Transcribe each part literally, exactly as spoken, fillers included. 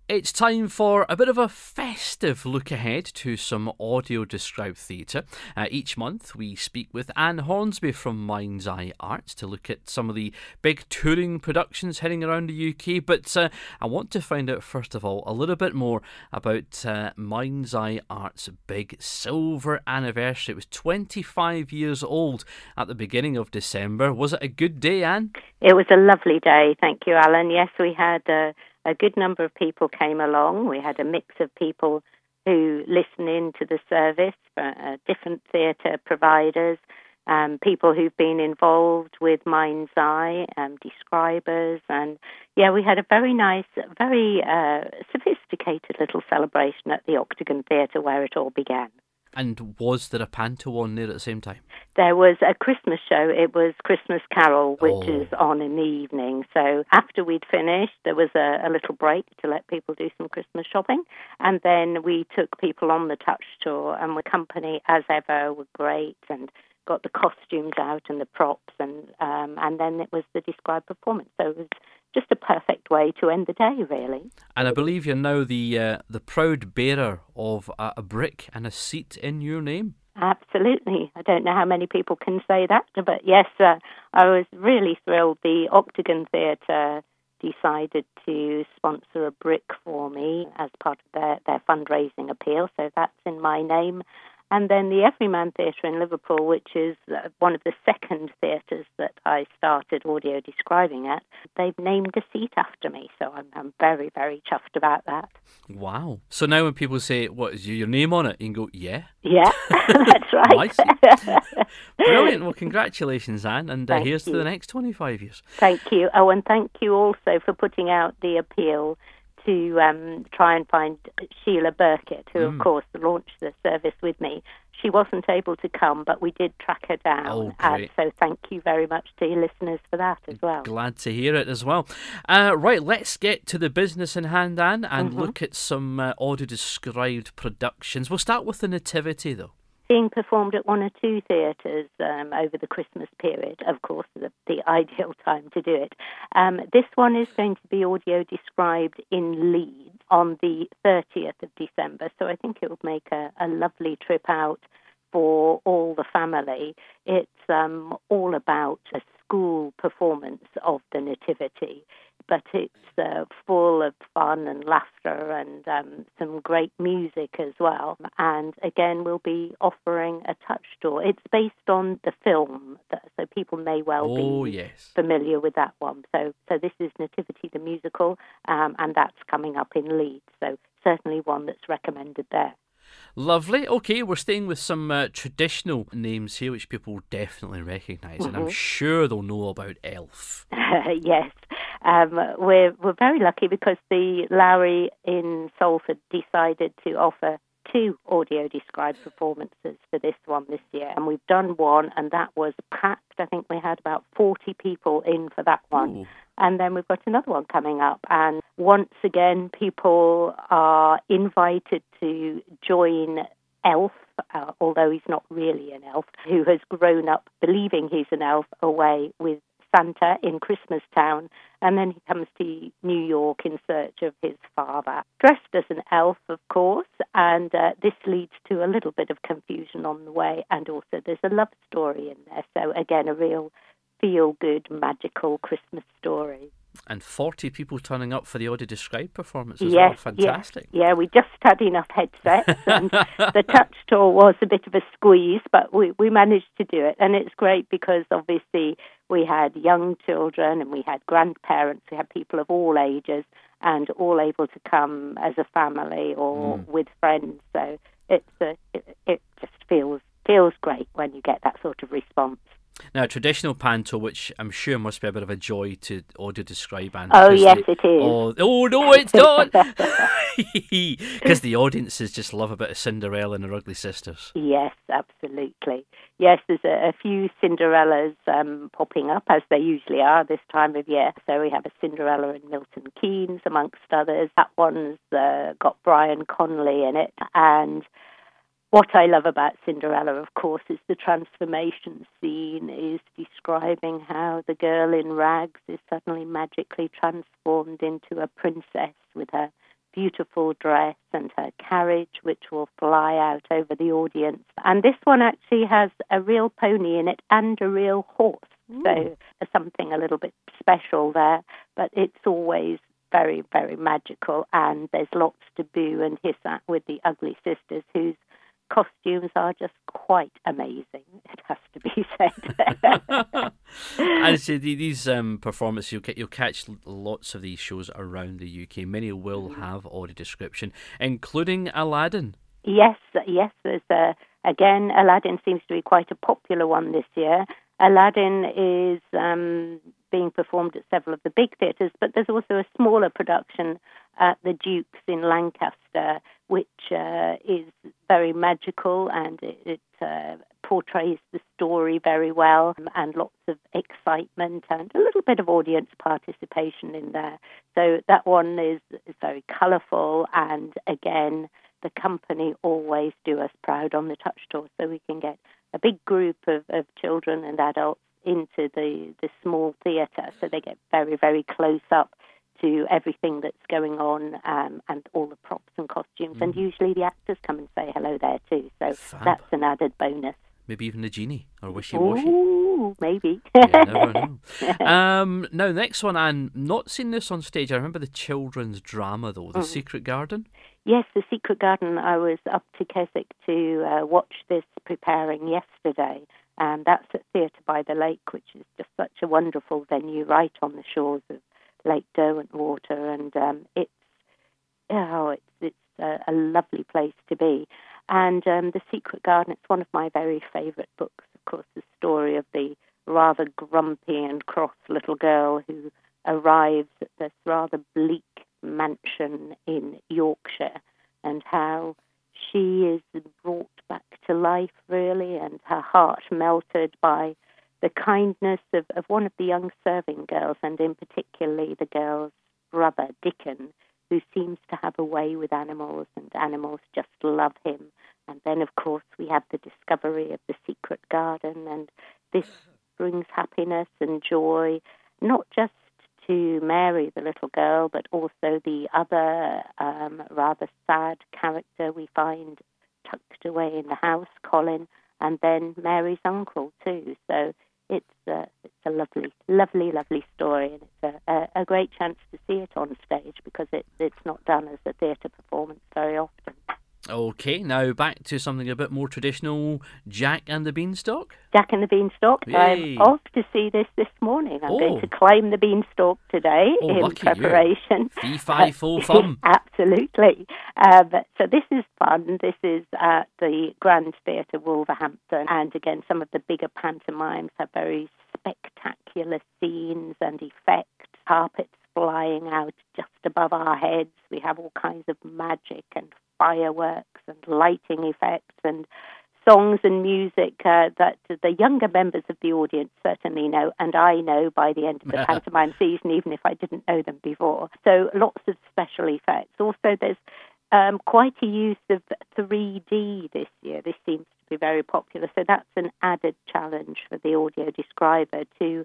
It's time for a bit of a festive look ahead to some audio-described theatre. Uh, each month we speak with Anne Hornsby from Mind's Eye Arts to look at some of the big touring productions heading around the U K. But uh, I want to find out, first of all, a little bit more about uh, Mind's Eye Arts' big silver anniversary. It was twenty-five years old at the beginning of December. Was it a good day, Anne? It was a lovely day, thank you, Alan. Yes, we had uh, a good number of people came along. We had a mix of people who listen in to the service, uh, different theatre providers, um, people who've been involved with Mind's Eye, um, describers, and yeah, we had a very nice, very uh, sophisticated little celebration at the Octagon Theatre where it all began. And was there a panto on there at the same time? There was a Christmas show. It was Christmas Carol, which Oh. is on in the evening. So after we'd finished, there was a, a little break to let people do some Christmas shopping. And then we took people on the touch tour, and the company, as ever, were great and got the costumes out and the props. And um, and then it was the described performance. So it was just a perfect way to end the day, really. And I believe you're now the uh, the proud bearer of a, a brick and a seat in your name. Absolutely. I don't know how many people can say that, but yes, uh, I was really thrilled. The Octagon Theatre decided to sponsor a brick for me as part of their, their fundraising appeal, so that's in my name. And then the Everyman Theatre in Liverpool, which is uh, one of the second theatres that I started audio describing at, they've named a seat after me, so I'm, I'm very, very chuffed about that. Wow. So now when people say, what, is your name on it? You can go, yeah. Yeah, that's right. Nice. Brilliant. Well, congratulations, Anne, and uh, Thank here's you. to the next twenty-five years. Thank you. Oh, and thank you also for putting out the appeal to um, try and find Sheila Burkett, who, Mm. of course, launched the service with me. She wasn't able to come, but we did track her down. Oh, and great. so thank you very much to your listeners for that as well. Glad to hear it as well. Uh, right, let's get to the business in hand, Anne, and Mhm. look at some uh, audio-described productions. We'll start with the Nativity, though. Being performed at one or two theatres um, over the Christmas period, of course, the, the ideal time to do it. Um, this one is going to be audio described in Leeds on the thirtieth of December, so I think it will make a, a lovely trip out for all the family. It's um, all about a school performance of the Nativity, but it's uh, full of fun and laughter and um, some great music as well. And again, we'll be offering a touch tour. It's based on the film, so people may well Oh, be yes. familiar with that one. So, so this is Nativity the musical, um, and that's coming up in Leeds. So certainly one that's recommended there. Lovely. Okay, we're staying with some uh, traditional names here, which people definitely recognise, and I'm Mhm. sure they'll know about Elf. Yes, um, we're we're very lucky because the Lowry in Salford decided to offer two audio described performances for this one this year, and we've done one, and that was packed. I think we had about forty people in for that one. Ooh. And then we've got another one coming up. And once again, people are invited to join Elf, uh, although he's not really an elf, who has grown up believing he's an elf away with Santa in Christmas Town. And then he comes to New York in search of his father, dressed as an elf, of course. And uh, this leads to a little bit of confusion on the way. And also there's a love story in there. So again, a real feel-good, magical Christmas story. And forty people turning up for the audio described performance as Yes, well. Fantastic. Yeah, yeah, we just had enough headsets, and the touch tour was a bit of a squeeze, but we, we managed to do it. And it's great because obviously we had young children and we had grandparents, we had people of all ages, and all able to come as a family or Mm. with friends. So it's a, it, it just feels feels great when you get that sort of response. Now, a traditional panto, which I'm sure must be a bit of a joy to audio describe, and Oh, yes, it is. Oh, oh no, it's not! Because the audiences just love a bit of Cinderella and her ugly sisters. Yes, absolutely. Yes, there's a, a few Cinderellas um, popping up, as they usually are this time of year. So we have a Cinderella in Milton Keynes, amongst others. That one's uh, got Brian Conley in it. And what I love about Cinderella, of course, is the transformation scene, is describing how the girl in rags is suddenly magically transformed into a princess with her beautiful dress and her carriage, which will fly out over the audience. And this one actually has a real pony in it and a real horse. Ooh. So there's something a little bit special there, but it's always very, very magical, and there's lots to boo and hiss at with the Ugly Sisters, whose costumes are just quite amazing, it has to be said. And so these um, performances, you'll, you'll catch lots of these shows around the U K. Many will have audio description, including Aladdin. Yes, yes. There's a, again, Aladdin seems to be quite a popular one this year. Aladdin is um, being performed at several of the big theatres, but there's also a smaller production at the Duke's in Lancaster, which uh, is very magical, and it, it uh, portrays the story very well, and lots of excitement and a little bit of audience participation in there. So that one is, is very colourful, and again, the company always do us proud on the Touch Tour, so we can get a big group of, of children and adults into the, the small theatre, so they get very, very close up to everything that's going on, um, and all the props and costumes. Mm. And usually the actors come and say hello there too, so Fab. That's an added bonus. Maybe even the genie, or wishy-washy. Ooh, maybe. You never know. Um, now, next one, Anne, not seen this on stage. I remember the children's drama, though, The mm. Secret Garden. Yes, The Secret Garden. I was up to Keswick to uh, watch this preparing yesterday, and that's at Theatre by the Lake, which is just such a wonderful venue right on the shores of Lake Derwentwater, and um, it's oh, it's it's a, a lovely place to be. And um, The Secret Garden, it's one of my very favourite books. Of course, the story of the rather grumpy and cross little girl who arrives at this rather bleak mansion in Yorkshire, and how she is brought back to life, really, and her heart melted by the kindness of, of one of the young serving girls, and in particularly the girl's brother, Dickon, who seems to have a way with animals, and animals just love him. And then, of course, we have the discovery of the secret garden, and this brings happiness and joy, not just to Mary, the little girl, but also the other um, rather sad character we find tucked away in the house, Colin, and then Mary's uncle, too. So it's a, it's a lovely, lovely, lovely story, and it's a, a, a great chance to see it on stage, because it, it's not done as a theatre performance very often. Okay, now back to something a bit more traditional, Jack and the Beanstalk. Jack and the Beanstalk. Yay. I'm off to see this this morning. I'm oh. going to climb the beanstalk today oh, in preparation. Fee, fi, full fun. Absolutely. Um, so this is fun. This is at the Grand Theatre, Wolverhampton. And again, some of the bigger pantomimes have very spectacular scenes and effects. Carpets flying out just above our heads. We have all kinds of magic and fireworks and lighting effects and songs and music uh, that the younger members of the audience certainly know, and I know by the end of the pantomime season, even if I didn't know them before. So lots of special effects. Also, there's um, quite a use of three D this year. This seems to be very popular. So that's an added challenge for the audio describer to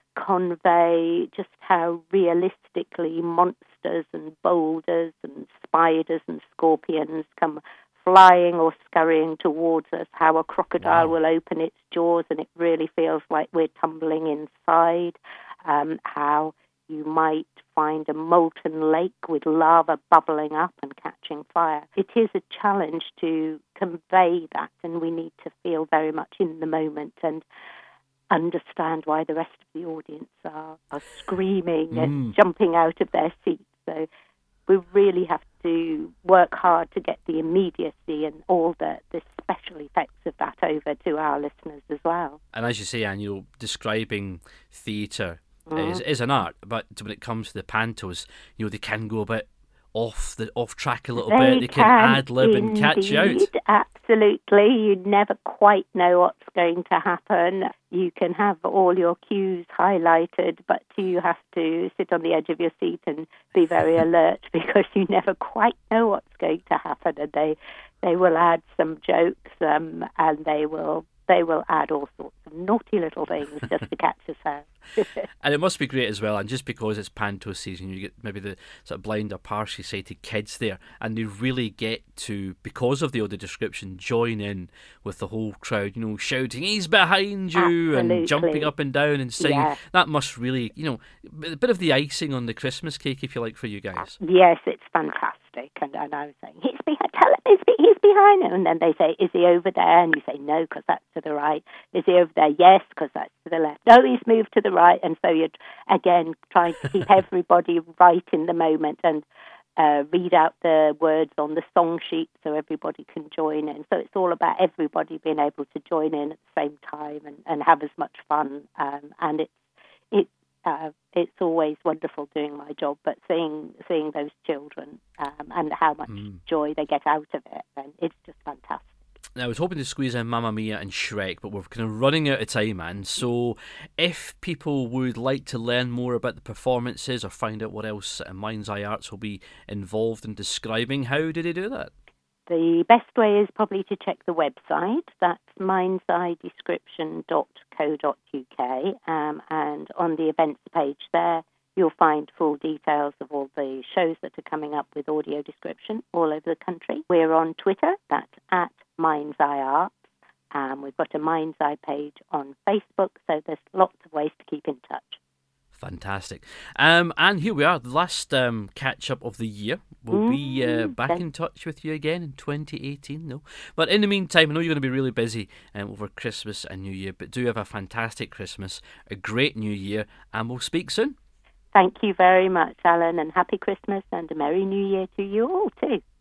convey just how realistically monsters and boulders and spiders and scorpions come flying or scurrying towards us, how a crocodile wow. will open its jaws and it really feels like we're tumbling inside, um, how you might find a molten lake with lava bubbling up and catching fire. It is a challenge to convey that, and we need to feel very much in the moment and understand why the rest of the audience are, are screaming mm. and jumping out of their seats. So we really have to work hard to get the immediacy and all the, the special effects of that over to our listeners as well. And as you say, Anne, you know, describing theatre mm. is, is an art, but when it comes to the pantos, you know, they can go a bit off the off track a little they bit. They can, can ad lib and catch you out. Absolutely. You never quite know what's going to happen. You can have all your cues highlighted, but you have to sit on the edge of your seat and be very alert, because you never quite know what's going to happen. And they they will add some jokes, um, and they will they will add all sorts of naughty little things just to catch us out. And it must be great as well, and just because it's Panto season, you get maybe the sort of blind or partially sighted kids there, and they really get to, because of the audio description, join in with the whole crowd, you know, shouting, he's behind you, Absolutely. and jumping up and down and singing. Yeah. That must really, you know, a bit of the icing on the Christmas cake, if you like, for you guys. Yes, it's fantastic. And, and I was saying, he's behind, tell him he's, be- he's behind him. And then they say, is he over there? And you say, no, because that's to the right. Is he over there? Yes, because that's to the left. No, he's moved to the right. And so you're, again, trying to keep everybody right in the moment and uh, read out the words on the song sheet so everybody can join in. So it's all about everybody being able to join in at the same time and, and have as much fun. Um, and it's, it, Uh, it's always wonderful doing my job, but seeing seeing those children um, and how much mm. joy they get out of it, and it's just fantastic. Now, I was hoping to squeeze in Mamma Mia and Shrek, but we're kind of running out of time, Anne. So if people would like to learn more about the performances or find out what else Mind's Eye Arts will be involved in describing, how do they do that? The best way is probably to check the website. That's minds eye description dot co dot uk. Um, and on the events page there, you'll find full details of all the shows that are coming up with audio description all over the country. We're on Twitter. That's at Mind's Eye Arts. Um, we've got a Mind's Eye page on Facebook. So there's lots of ways to keep in touch. Fantastic. Um, and here we are, the last um, catch-up of the year. We'll mm, be uh, back in touch with you again in twenty eighteen, no? But in the meantime, I know you're going to be really busy um, over Christmas and New Year, but do have a fantastic Christmas, a great New Year, and we'll speak soon. Thank you very much, Alan, and happy Christmas and a Merry New Year to you all too.